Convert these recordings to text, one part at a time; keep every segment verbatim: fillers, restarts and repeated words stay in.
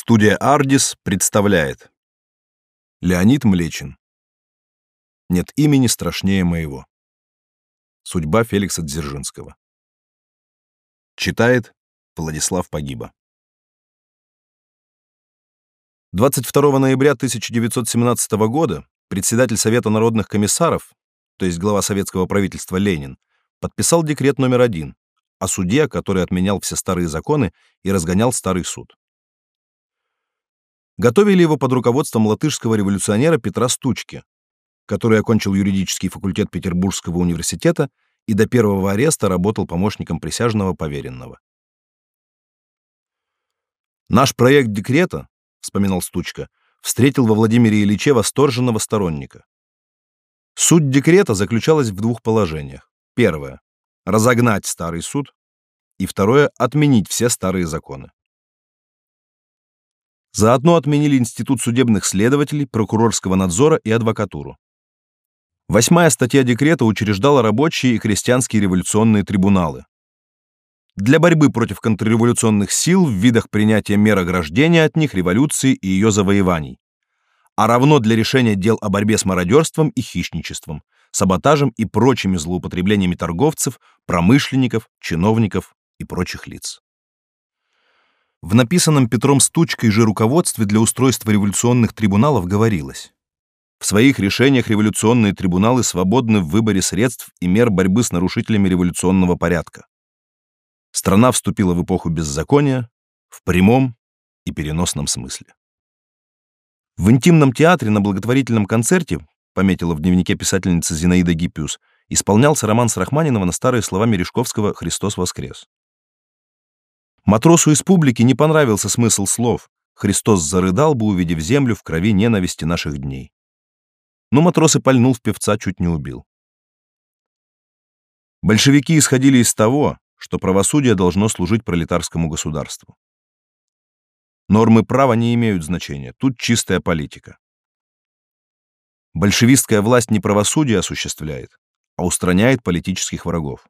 Студия «Ардис» представляет Леонид Млечин. Нет имени страшнее моего. Судьба Феликса Дзержинского. Читает Владислав Погиба. двадцать второго ноября тысяча девятьсот семнадцатого года председатель Совета народных комиссаров, то есть глава советского правительства Ленин, подписал декрет номер один о суде, который отменял все старые законы и разгонял старый суд. Готовили его под руководством латышского революционера Петра Стучки, который окончил юридический факультет Петербургского университета и до первого ареста работал помощником присяжного поверенного. «Наш проект декрета, — вспоминал Стучка, — встретил во Владимире Ильиче восторженного сторонника. Суть декрета заключалась в двух положениях. Первое — разогнать старый суд, и второе — отменить все старые законы. Заодно отменили институт судебных следователей, прокурорского надзора и адвокатуру. Восьмая статья декрета учреждала рабочие и крестьянские революционные трибуналы. Для борьбы против контрреволюционных сил в видах принятия мер ограждения от них революции и ее завоеваний, а равно для решения дел о борьбе с мародерством и хищничеством, саботажем и прочими злоупотреблениями торговцев, промышленников, чиновников и прочих лиц. В написанном Петром Стучкой же руководстве для устройства революционных трибуналов говорилось: в своих решениях революционные трибуналы свободны в выборе средств и мер борьбы с нарушителями революционного порядка. Страна вступила в эпоху беззакония в прямом и переносном смысле. В интимном театре на благотворительном концерте, пометила в дневнике писательница Зинаида Гиппиус, исполнялся романс Рахманинова на старые слова Мережковского «Христос воскрес». Матросу из публики не понравился смысл слов «Христос зарыдал бы, увидев землю в крови ненависти наших дней». Но матрос и пальнул в певца, чуть не убил. Большевики исходили из того, что правосудие должно служить пролетарскому государству. Нормы права не имеют значения, тут чистая политика. Большевистская власть не правосудие осуществляет, а устраняет политических врагов.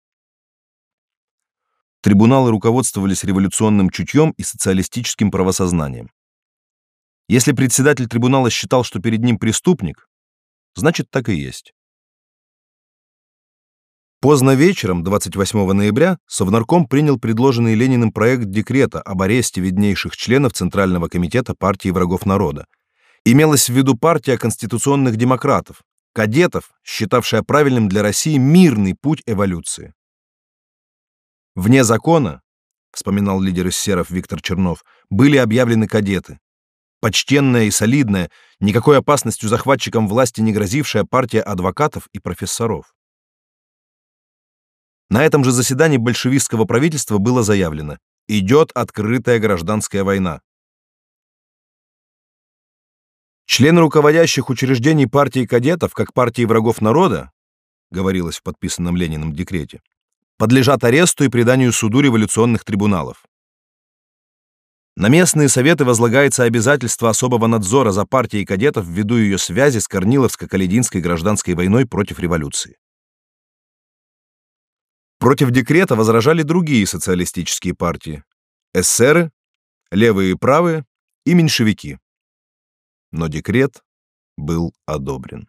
Трибуналы руководствовались революционным чутьем и социалистическим правосознанием. Если председатель трибунала считал, что перед ним преступник, значит, так и есть. Поздно вечером двадцать восьмого ноября Совнарком принял предложенный Лениным проект декрета об аресте виднейших членов Центрального комитета партии врагов народа. Имелась в виду партия конституционных демократов, кадетов, считавшая правильным для России мирный путь эволюции. Вне закона, вспоминал лидер эсеров Виктор Чернов, были объявлены кадеты. Почтенная и солидная, никакой опасностью захватчикам власти не грозившая партия адвокатов и профессоров. На этом же заседании большевистского правительства было заявлено: идет открытая гражданская война. Члены руководящих учреждений партии кадетов, как партии врагов народа, говорилось в подписанном Лениным декрете, подлежат аресту и преданию суду революционных трибуналов. На местные советы возлагается обязательство особого надзора за партией кадетов ввиду ее связи с Корниловско-Калединской гражданской войной против революции. Против декрета возражали другие социалистические партии: эсеры, левые и правые и меньшевики. Но декрет был одобрен.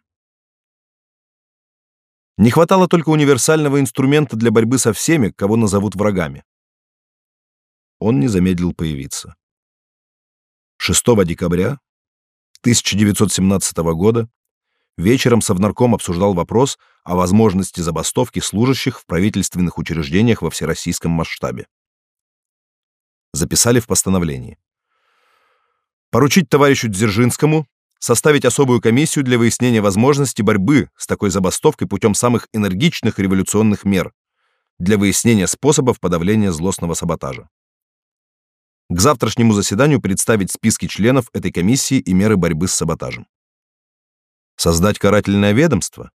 Не хватало только универсального инструмента для борьбы со всеми, кого назовут врагами. Он не замедлил появиться. шестого декабря тысяча девятьсот семнадцатого года вечером Совнарком обсуждал вопрос о возможности забастовки служащих в правительственных учреждениях во всероссийском масштабе. Записали в постановлении: поручить товарищу Дзержинскому составить особую комиссию для выяснения возможности борьбы с такой забастовкой путем самых энергичных революционных мер для выяснения способов подавления злостного саботажа. К завтрашнему заседанию представить списки членов этой комиссии и меры борьбы с саботажем. Создать карательное ведомство?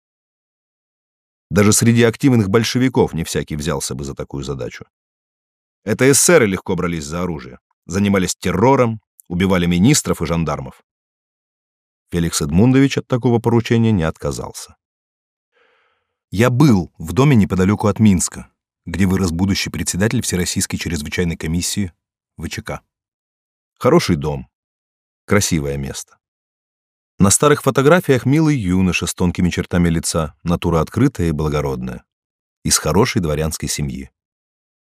Даже среди активных большевиков не всякий взялся бы за такую задачу. Это эсеры легко брались за оружие, занимались террором, убивали министров и жандармов. Феликс Эдмундович от такого поручения не отказался. Я был в доме неподалеку от Минска, где вырос будущий председатель Всероссийской чрезвычайной комиссии ВЧК. Хороший дом. Красивое место. На старых фотографиях милый юноша с тонкими чертами лица, натура открытая и благородная. Из хорошей дворянской семьи.